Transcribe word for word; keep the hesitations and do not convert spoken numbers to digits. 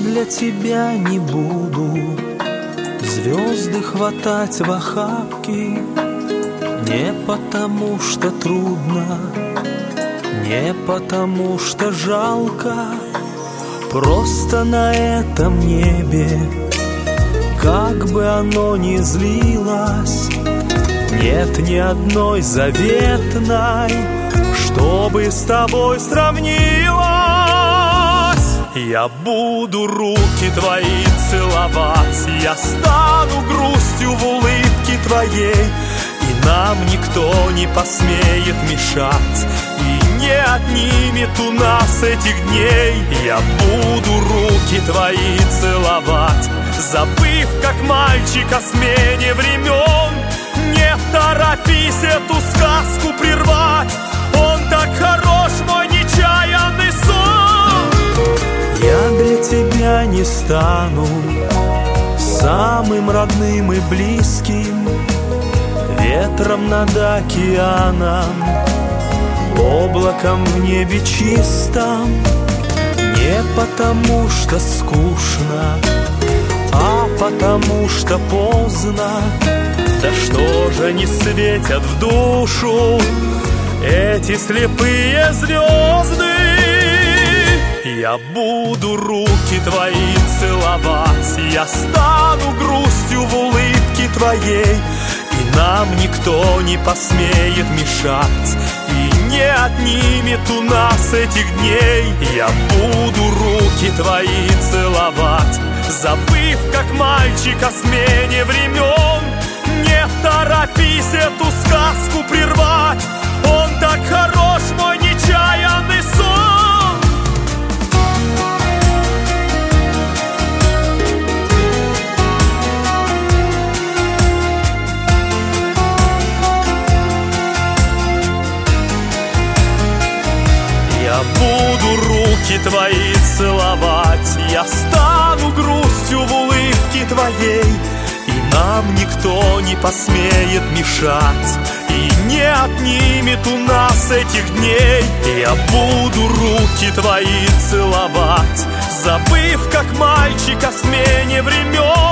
для тебя не буду звезды хватать в охапки, не потому что трудно, не потому что жалко, просто на этом небе, как бы оно ни злилось, нет ни одной заветной, чтобы с тобой сравнилась. Я буду руки твои целовать, я стану грустью в улыбке твоей, и нам никто не посмеет мешать, и не отнимет у нас этих дней. Я буду руки твои целовать, забыв, как мальчик, о смене времен. Не торопись эту сказку прервать, он так хорош, мой нечаянный сон. Я для тебя не стану самым родным и близким, ветром над океаном, облаком в небе чистом. Не потому что скучно, а потому что поздно. Да что же не светят в душу эти слепые звезды? Я буду руки твои целовать, я стану грустью в улыбке твоей, и нам никто не посмеет мешать, и не отнимет у нас этих дней. Я буду руки твои целовать, забыв, как мальчик, о смене времен. Не торопись эту сказку прервать, он так хорош, мой нечаянный сон. Я буду руки твои целовать, я стану грустью в улыбке твоей, и нам никто не посмеет мешать, и не отнимет у нас этих дней. Я буду руки твои целовать, забыв, как мальчик, о смене времен.